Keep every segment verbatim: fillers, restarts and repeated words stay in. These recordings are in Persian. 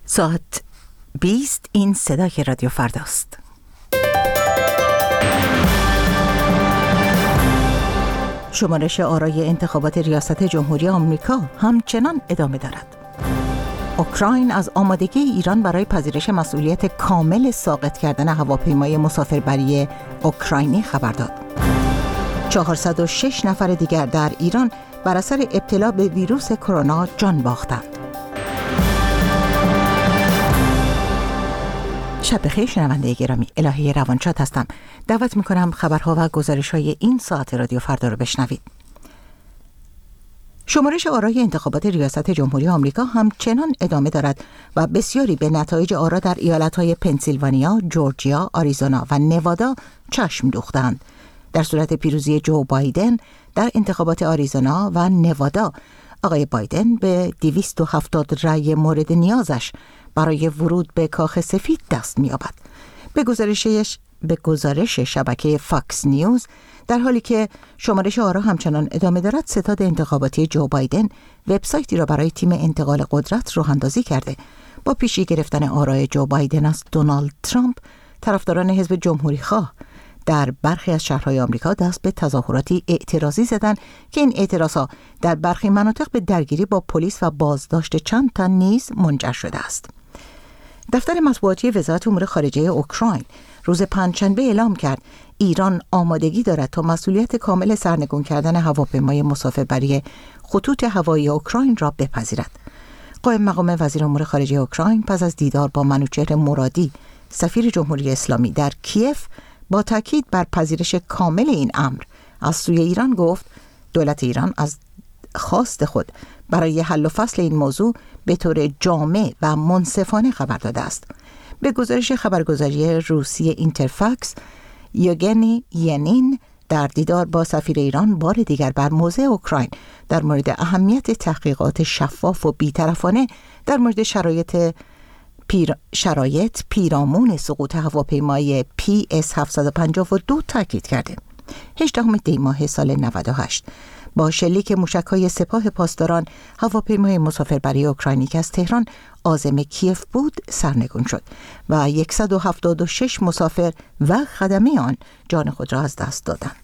ساعت بیست، این صدای رادیو فرداست. شمارش آرای انتخابات ریاست جمهوری آمریکا همچنان ادامه دارد. اوکراین از آمادگی ایران برای پذیرش مسئولیت کامل ساقط کردن هواپیمای مسافربری اوکراینی خبر داد. چهارصد و شش نفر دیگر در ایران بر اثر ابتلا به ویروس کرونا جان باختند. شب بخیر شنونده گرامی، الهی روانشاد هستم. دعوت میکنم خبرها و گزارش‌های این ساعت رادیو فردا رو بشنوید. شمارش آرای انتخابات ریاست جمهوری آمریکا همچنان ادامه دارد و بسیاری به نتایج آرا در ایالت‌های پنسیلوانیا، جورجیا، آریزونا و نوادا چشم دوختند. در صورت پیروزی جو بایدن در انتخابات آریزونا و نوادا، آقای بایدن به دویست و هفتاد رأی مورد نیازش برای ورود به کاخ سفید دست می‌یابد. به گزارشش به گزارش شبکه فاکس نیوز، در حالی که شمارش آرا همچنان ادامه دارد، ستاد انتخاباتی جو بایدن وبسایتی را برای تیم انتقال قدرت راه اندازی کرده. با پیشی گرفتن آرای جو بایدن از دونالد ترامپ، طرفداران حزب جمهوری خواه در برخی از شهرهای آمریکا دست به تظاهراتی اعتراضی زدند که این اعتراضها در برخی مناطق به درگیری با پلیس و بازداشت چند تن نیز منجر شده است. دفتر مطبوعاتی وزارت امور خارجه اوکراین روز پنجشنبه اعلام کرد ایران آمادگی دارد تا مسئولیت کامل سرنگون کردن هواپیمای مسافربری خطوط هوایی اوکراین را بپذیرد. قائم مقام وزیر امور خارجه اوکراین پس از دیدار با منوچهر مرادی، سفیر جمهوری اسلامی در کیف، با تاکید بر پذیرش کامل این امر از سوی ایران گفت دولت ایران از خواست خود برای حل و فصل این موضوع به طور جامع و منصفانه خبر داده است. به گزارش خبرگزاری روسی اینترفاکس، یوگنی ینین در دیدار با سفیر ایران بار دیگر بر موضع اوکراین در مورد اهمیت تحقیقات شفاف و بی‌طرفانه در مورد شرایط پیر شرایط پیرامون سقوط هواپیمای پی اس هفتصد و پنجاه و دو تاکید کرده. هجدهم دی ماه سال نود و هشت با شلیک موشک‌های سپاه پاسداران، هواپیمای مسافربری اوکراینی که از تهران عازم کیف بود سرنگون شد و صد و هفتاد و شش مسافر و خدمه آن جان خود را از دست دادند.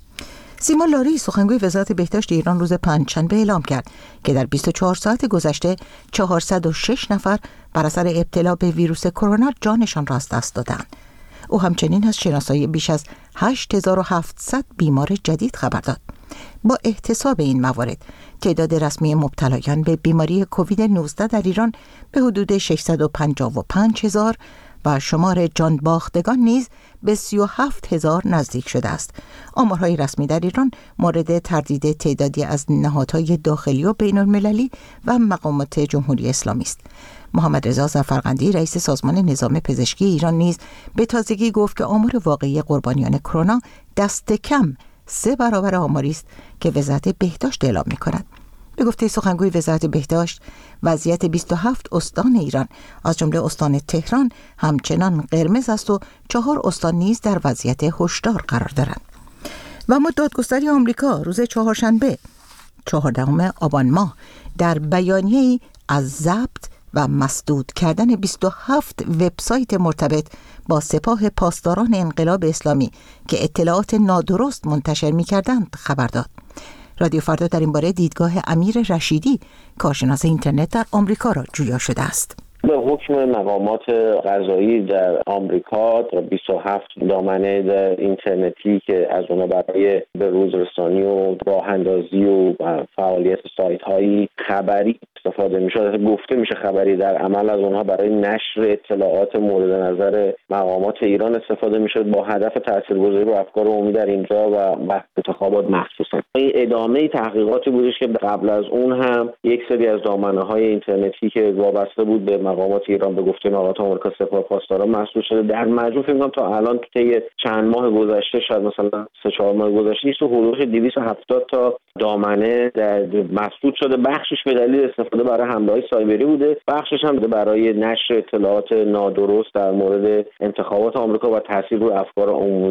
سیما لاری، سخنگوی وزارت بهداشت ایران، روز پنجشنبه اعلام کرد که در بیست و چهار ساعت گذشته چهارصد و شش نفر بر اثر ابتلا به ویروس کرونا جانشان را از دست دادند. او همچنین از شناسایی بیش از هشت هزار و هفتصد بیمار جدید خبر داد. با احتساب این موارد، تعداد رسمی مبتلایان به بیماری کووید نوزده در ایران به حدود ششصد و پنجاه و پنج هزار و شمار جان باختگان نیز به سی و هفت هزار نزدیک شده است. آمارهای رسمی در ایران مورد تردید تعدادی از نهادهای داخلی و بین المللی و مقامات جمهوری اسلامی است. محمد رضا ظفرقندی، رئیس سازمان نظام پزشکی ایران، نیز به تازگی گفت که آمار واقعی قربانیان کرونا دست کم سه برابر آماری است که وزارت بهداشت اعلام می‌کند. به گفته سخنگوی وزارت بهداشت، وضعیت بیست و هفت استان ایران از جمله استان تهران همچنان قرمز است و چهار استان نیز در وضعیت هشدار قرار دارند. و اما دادگستری آمریکا روز چهارشنبه چهاردهم آبان ماه در بیانیه‌ای از ضبط و مسدود کردن بیست و هفت وبسایت مرتبط با سپاه پاسداران انقلاب اسلامی که اطلاعات نادرست منتشر می‌کردند خبر داد. رادیو فردا در این باره دیدگاه امیر رشیدی، کارشناس اینترنت در آمریکا، را جویا شده است. به حکم مقامات قضایی در آمریکا بیست و هفت دامنه در اینترنتی که از اونها برای به روز رسانی و راه اندازی و فعالیت سایت هایی خبری استفاده میشه، گفته میشه خبری، در عمل از اونها برای نشر اطلاعات مورد نظر مقامات ایران استفاده میشه با هدف تاثیرگذاری رو افکار عمومی در اینجا و بحث انتخابات مخصوصا. این ادامه تحقیقاتی بودش که قبل از اون هم یک سری از دامنه های اینترنتی که وابسته بود به مقامات ایران به گفته مقامات آمریکا سپاه پاسداران محسوب شده. در مجموع فکر کنم تا الان طی چند ماه گذشته، شاید مثلا سه چهار ماه گذشته، تو حدود دویست و هفتاد تا دامنه در مسدود شده. بخشش به دلیل استفاده برای حمله‌های سایبری بوده، بخشش هم برای نشر اطلاعات نادرست در مورد انتخابات آمریکا و تاثیر روی افکار عمومی بوده.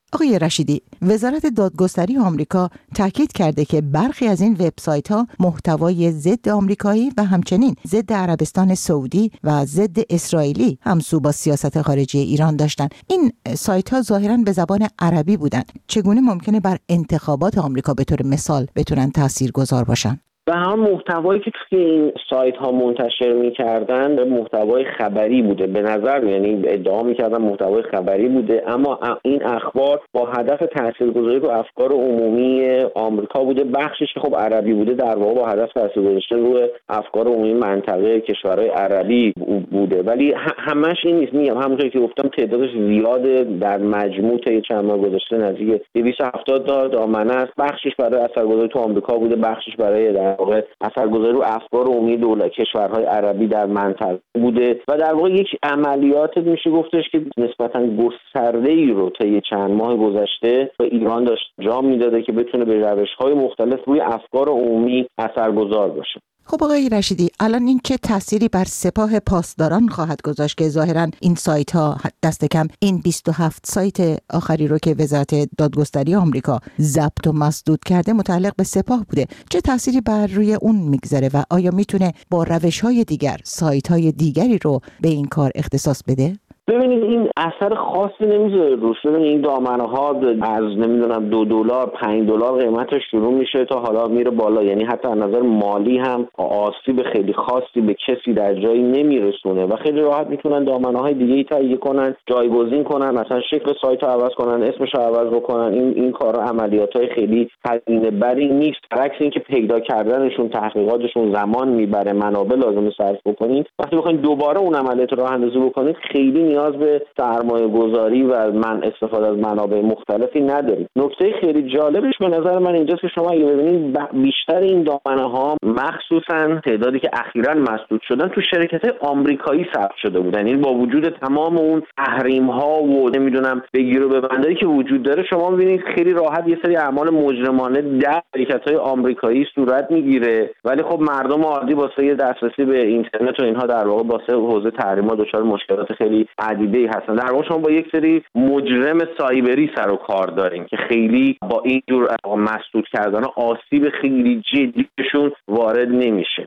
آقای رشیدی، وزارت دادگستری آمریکا تاکید کرده که برخی از این وبسایت‌ها محتوای ضد آمریکایی و همچنین ضد عربستان سعودی و ضد اسرائیلی همسو با سیاست خارجی ایران داشتند. این سایت‌ها ظاهراً به زبان عربی بودند. چگونه ممکنه بر انتخابات آمریکا به طور مثال بتونن تاثیرگذار باشن؟ و هم محتوایی که توی این سایت ها منتشر می‌کردن محتوای خبری بوده. به نظر یعنی ادعا می‌کردن محتوای خبری بوده، اما این اخبار با هدف تاثیرگذاری رو افکار عمومی آمریکا بوده. بخشش که خب عربی بوده در واقع با هدف تاثیرگذاری روی افکار عمومی منطقه کشورهای عربی بوده، ولی همش این نیست. میگم همونطوری که گفتم تعدادش زیاده، در مجموع تا چند ماه گذشته نزدیک دویست و هفتاد تا دامنه است. بخشش برای اثرگذاری تو آمریکا بوده، بخشش برای در واقع اثرگذاری رو افکار عمومی دولت کشورهای عربی در منطقه بوده و در واقع یک عملیات میشه گفتش که نسبتاً گسترده‌ای رو طی چند ماه گذشته به ایران داشت انجام میداده که بتونه به روش‌های مختلف روی افکار عمومی اثرگذار باشه. خب آقای رشیدی، الان این چه تأثیری بر سپاه پاسداران خواهد گذاشت که ظاهراً این سایت ها دست کم این بیست و هفت سایت آخری رو که وزارت دادگستری آمریکا ضبط و مسدود کرده متعلق به سپاه بوده، چه تأثیری بر روی اون میگذاره و آیا میتونه با روش‌های دیگر سایت های دیگری رو به این کار اختصاص بده؟ ببینید این اثر خاصی نمیذاره روش. ببینید این دامنه ها از نمیدونم دو دلار پنج دلار قیمتش شروع میشه تا حالا میره بالا، یعنی حتی از نظر مالی هم آسیب خیلی خاصی به کسی در جایی نمیرسونه و خیلی راحت میتونن دامنه های دیگه ای تهیه کنن، جایگزین کنن، مثلا شکل سایت رو عوض کنن، اسمش رو عوض بکنن. این این کارا عملیات های خیلی هزینه بری نیست، برعکس اینکه پیدا کردنشون تحقیقاتشون زمان میبره، منابع لازم صرف بکنید. وقتی بخواید دوباره اون عملیات رو راه اندازی بکنید خیلی نیاز به سرمایه گذاری و من استفاده از منابع مختلفی ندارید. نکته خیلی جالبش به نظر من اینجاست که شما اگه ببینید بیشتر این دامنه ها مخصوصا تعدادی که اخیراً مسدود شدن تو شرکت‌های آمریکایی ثبت شده بودن، یعنی با وجود تمام اون تحریم ها و نمیدونم بگیر و ببندایی که وجود داره شما می‌بینید خیلی راحت یه سری اعمال مجرمانه در شرکت‌های آمریکایی صورت میگیره، ولی خب مردم عادی واسه دسترسی به اینترنت و اینها در واقع واسه حوزه تحریم‌ها دچار مشکلات خیلی عدیده هستن. در واقع شما با یک سری مجرم سایبری سر و کار دارین که خیلی با این جور مسدود کردن آسیب خیلی جدیشون وارد نمیشه.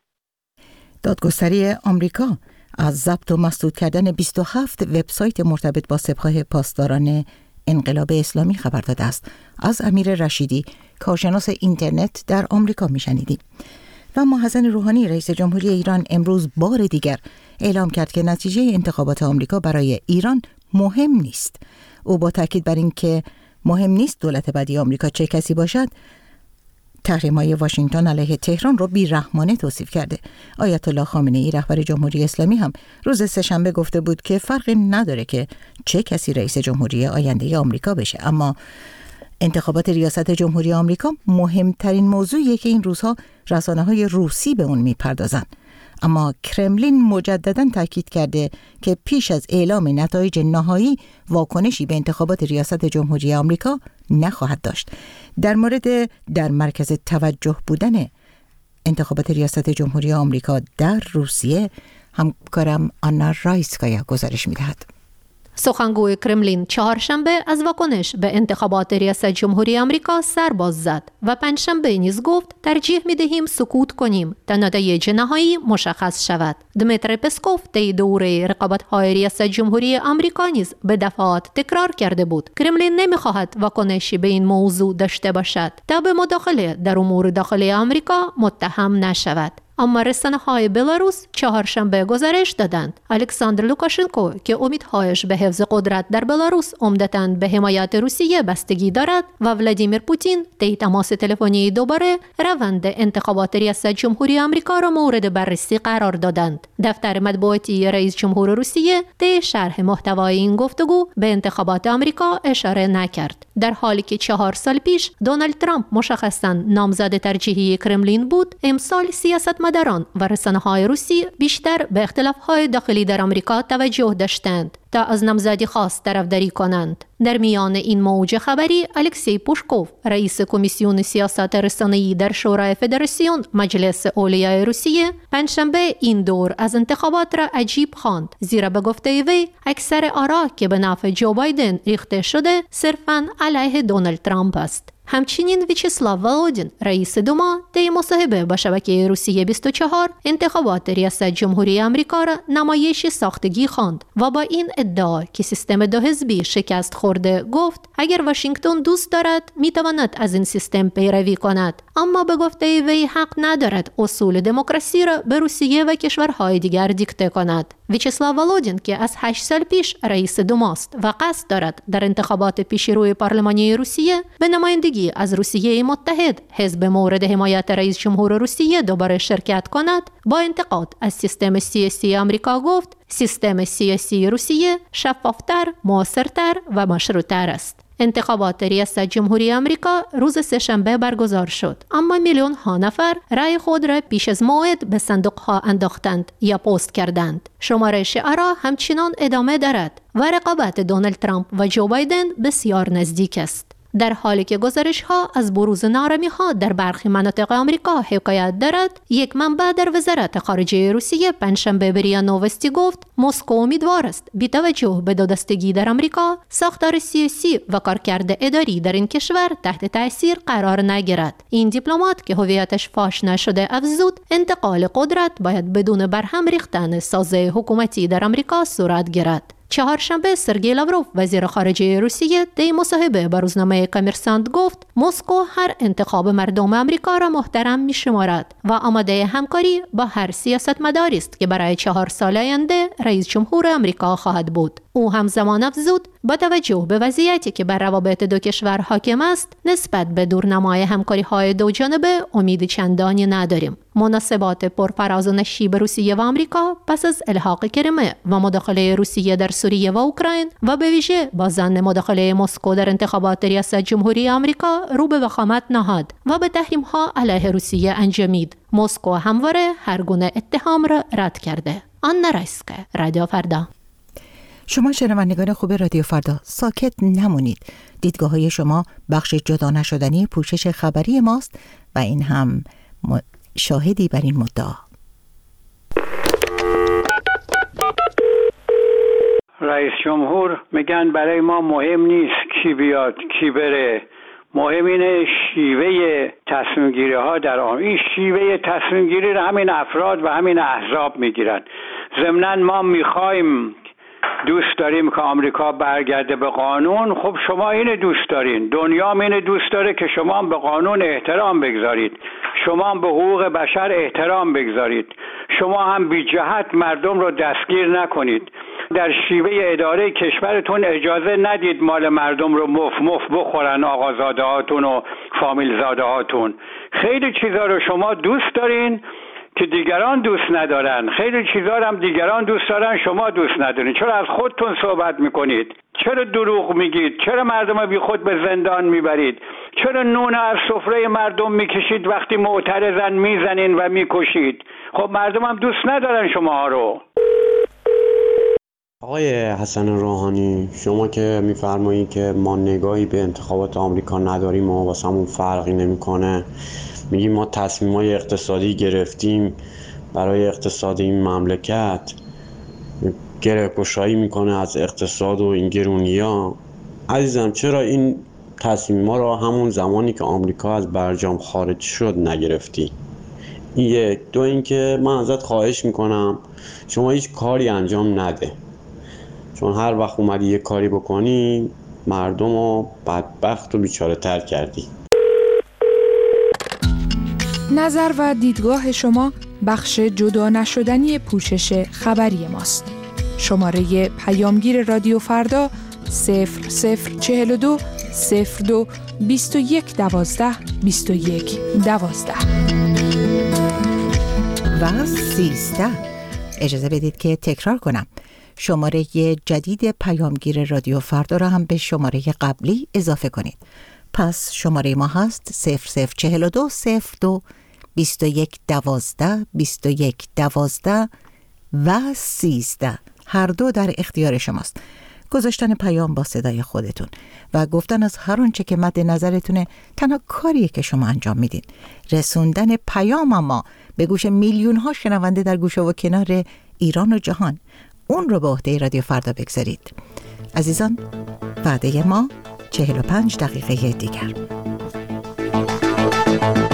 دادگستری آمریکا از ضبط و مسدود کردن بیست و هفت وبسایت مرتبط با سپاه پاسداران انقلاب اسلامی خبر داده است. از امیر رشیدی، کارشناس اینترنت در آمریکا میشنیدیم. و محسن روحانی رئیس جمهوری ایران امروز بار دیگر اعلام کرد که نتیجه انتخابات آمریکا برای ایران مهم نیست. او با تاکید بر این که مهم نیست دولت بعدی آمریکا چه کسی باشد، تحریم‌های واشنگتن علیه تهران رو بی‌رحمانه توصیف کرده. آیت الله خامنه‌ای رهبر جمهوری اسلامی هم روز سه‌شنبه گفته بود که فرقی نداره که چه کسی رئیس جمهوری آینده آمریکا بشه، اما انتخابات ریاست جمهوری آمریکا مهمترین موضوعیه که این روزها رسانه‌های روسی به اون میپردازن. اما کرملین مجدداً تاکید کرده که پیش از اعلام نتایج نهایی واکنشی به انتخابات ریاست جمهوری آمریکا نخواهد داشت. در مورد در مرکز توجه بودن انتخابات ریاست جمهوری آمریکا در روسیه همکارم آنا رایسکایا گزارش می‌دهد. سخنگوی کرملین چهارشنبه از واکنش به انتخابات ریاست جمهوری آمریکا سر باز زد و پنجشنبه نیز گفت ترجیح می‌دهیم سکوت کنیم تا نتایج نهایی مشخص شود. دمیتری پسکوف طی دوره رقابت‌های ریاست جمهوری آمریکا نیز به دفعات تکرار کرده بود کرملین نمی‌خواهد واکنشی به این موضوع داشته باشد تا به مداخله در امور داخلی آمریکا متهم نشود. اما رسانه‌های بلاروس چهارشنبه گزارش دادند الکساندر لوکاشنکو که امیدهایش به حفظ قدرت در بلاروس عمدتاً به حمایت روسیه بستگی دارد و ولادیمیر پوتین طی تماس تلفنی دوباره روند انتخابات ریاست جمهوری آمریکا را مورد بررسی قرار دادند. دفتر مطبوعاتی رئیس جمهور روسیه طی شرح محتوای این گفتگو به انتخابات آمریکا اشاره نکرد، در حالی که چهار سال پیش دونالد ترامپ مشخصاً نامزد ترجیحی کرملین بود. امسال سیاست سیاستمداران و رسانه‌های روسی بیشتر به اختلاف‌های داخلی در آمریکا توجه داشتند تا از نامزدی خاص طرفداری کنند. در میان این موج خبری الکسی پوشکوف، رئیس کمیسیون سیاست رسانه‌ای در شورای فدراسیون مجلس اولیای روسیه، پنجشنبه این دور از انتخابات را عجیب خواند، زیرا به گفته وی اکثر آرا که به نفع جو بایدن ریخته شده صرفاً علیه دونالد ترامپ است. همچنین ویچسلاو ولودین، رئیس دوما، طی مصاحبه با شبکه روسیه بیست و چهار انتخابات ریاست جمهوری آمریکا را نمایش ساختگی خواند و با این ادعا که سیستم دو حزبی شکست خورده گفت اگر واشنگتن دوست دارد میتواند از این سیستم پیروی کند، اما به گفته وی حق ندارد اصول دموکراسی را به روسیه و کشورهای دیگر دیکته کند. ویچسلاو ولودین که از هشت سال پیش رئیس دوماست و قصد دارد در انتخابات پیشروی پارلمانی روسیه به نمایندگی از روسیه متحد، حزب مورد حمایت رئیس جمهور روسیه، دوباره شرکت کند، با انتقاد از سیستم سیاسی آمریکا گفت سیستم سیاسی روسیه شفافتر، مؤثرتر و مشروط‌تر است. انتخابات ریاست جمهوری آمریکا روز سه‌شنبه برگزار شد، اما میلیون ها نفر رأی خود را پیش از موعد به صندوق ها انداختند یا پست کردند. شمارش آرا همچنان ادامه دارد و رقابت دونالد ترامپ و جو بایدن بسیار نزدیک است. در حالی که گزارش‌ها از بروز ناآرامی‌ها در برخی مناطق آمریکا حکایت دارد، یک منبع در وزارت خارجه روسیه پنجشنبه به ریا نووستی گفت مسکو امیدوار است بی توجه به دو دستگی در آمریکا، ساختار سیاسی و کارکرد اداری در این کشور تحت تأثیر قرار نگیرد. این دیپلمات که هویتش فاش نشده افزود انتقال قدرت باید بدون برهم ریختن سازه حکومتی در آمریکا صورت گیرد. چهارشنبه سرگئی لاوروف، وزیر خارجه روسیه، در مصاحبه با روزنامه کامرسانت گفت مسکو هر انتخاب مردم آمریکا را محترم می‌شمارد و آماده همکاری با هر سیاستمداری است که برای چهار سال آینده رئیس جمهور آمریکا خواهد بود. او همزمان افزود با توجه به وضعیتی که بر روابط دو کشور حاکم است، نسبت به دورنمای همکاری‌های دو جانبه امید چندانی نداریم. مناسبات پرفراز و نشیب روسیه و آمریکا پس از الحاق کریمه و مداخله روسیه در سوریه و اوکراین و به ویژه با ظن مداخله مسکو در انتخابات ریاست جمهوری آمریکا رو به وخامت نهاد و به تحریم‌ها علیه روسیه انجامید. مسکو همواره هر گونه اتهام را رد کرده. آنا رایسکا، رادیو فردا. شما شنوندگان خوب رادیو فردا، ساکت نمونید. دیدگاه‌های شما بخش جدا نشدنی پوشش خبری ماست و این هم شاهدی بر این مدعا. رئیس جمهور میگن برای ما مهم نیست کی بیاد کی بره، مهم اینه شیوه تصمیم گیری ها در آن. این شیوه تصمیم گیری را همین افراد و همین احزاب میگیرن. ضمناً ما میخوایم، دوست داریم که آمریکا برگرده به قانون. خب شما اینو دوست دارین، دنیا هم اینو دوست داره که شما هم به قانون احترام بگذارید، شما هم به حقوق بشر احترام بگذارید، شما هم بی جهت مردم رو دستگیر نکنید، در شیوه اداره کشورتون اجازه ندید مال مردم رو مف مف بخورن آقازاده هاتون و فامیل زاده هاتون. خیلی چیزا رو شما دوست دارین که دیگران دوست ندارن، خیلی چیزا هم دیگران دوست دارن شما دوست ندارین. چرا از خودتون صحبت میکنید؟ چرا دروغ میگید؟ چرا مردم بی خود به زندان میبرید؟ چرا نون از سفره مردم میکشید وقتی معترضن میزنین و میکشید؟ خب مردم هم دوست ندارن شما رو. آقای حسن روحانی، شما که میفرمایید که ما نگاهی به انتخابات آمریکا نداریم و واسمون فرقی نمیکنه، میگیم ما تصمیم‌های اقتصادی گرفتیم برای اقتصاد این مملکت، گره‌گشایی میکنه از اقتصاد و این گرونی‌ها. عزیزم چرا این تصمیم‌ها را همون زمانی که آمریکا از برجام خارج شد نگرفتی؟ این یک. دو اینکه من ازت خواهش میکنم شما هیچ کاری انجام نده، چون هر وقت اومدی یه کاری بکنی مردم رو بدبخت و بیچاره تر کردی. نظر و دیدگاه شما بخش جدا نشدنی پوشش خبری ماست. شماره پیامگیر رادیو فردا صفر صفر چهل و دو صفر دو بیست و یک دوازده بیست و یک دوازده و سیزده. اجازه بدید که تکرار کنم. شماره جدید پیامگیر رادیو فردا را هم به شماره قبلی اضافه کنید. پس شماره ما هست صفر صفر چهل و دو صفر دو بیست و یک دوازده بیست و یک دوازده و سیزده هر دو در اختیار شماست. گذاشتن پیام با صدای خودتون و گفتن از هر آنچه که مد نظرتونه تنها کاریه که شما انجام میدین. رسوندن پیام ما به گوش میلیون ها شنونده در گوشه و کنار ایران و جهان، اون رو به عهده رادیو فردا بگذارید. عزیزان، وعده ما چهل و پنج دقیقه دیگر.